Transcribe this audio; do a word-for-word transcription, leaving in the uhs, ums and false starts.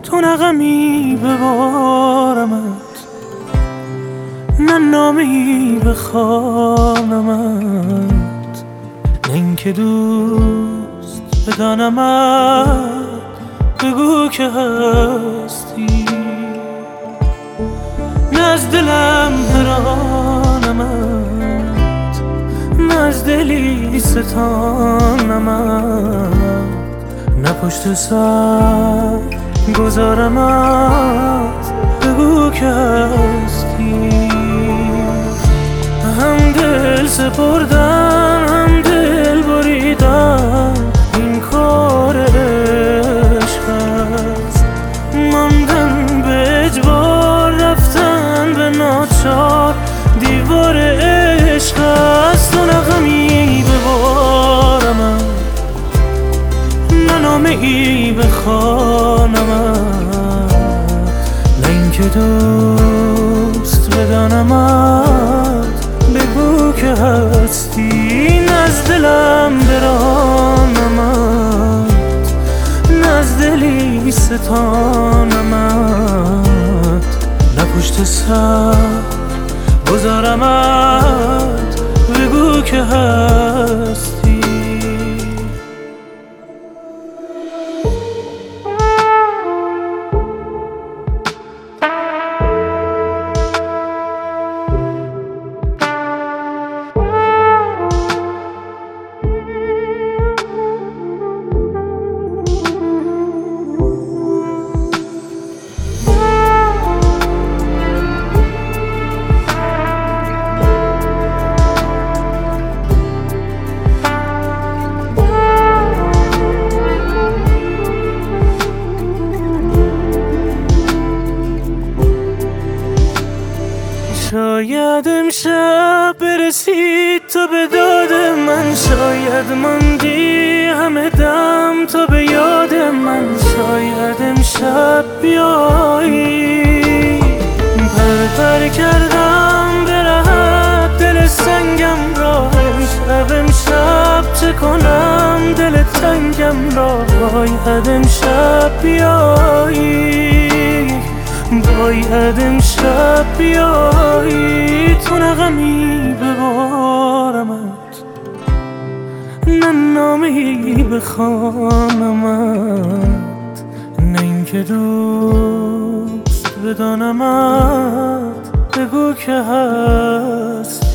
تو نغمی ببارمت، نه نامی بخوانمت، نه اینکه دوست بدانمت. بگو که هستی، نه از دلم برانمت، نه از دلی ستانمت، نه پشت سر گذارمت. بگو که هستی، هم دل سپردن هم دل بریدن، این کار عشق است. ماندن به اجبار، رفتن به ناچار، دیوار عشق است. تو نغمی ببارمت، نه نامه ای بخوانمت، نه اینکه دوست بدانمت. بگو که هستی، نه از دلم برانمت، نه از دلی ستانمت، نه پشت سر گذارمت. بگو که هستی. شاید امشب برسید تو به داد من، شاید ماندی همه دم تو به یاد من. شاید امشب بیایی، پر پر کردم به رهت دل سنگم را. امشب امشب چه کنم دل تنگم را. باید امشب بیایی، باید امشب بیایی. تو نغمی ببارمت، نه نامه ای بخوانمت، نه اینکه دوست بدانمت. بگو که هست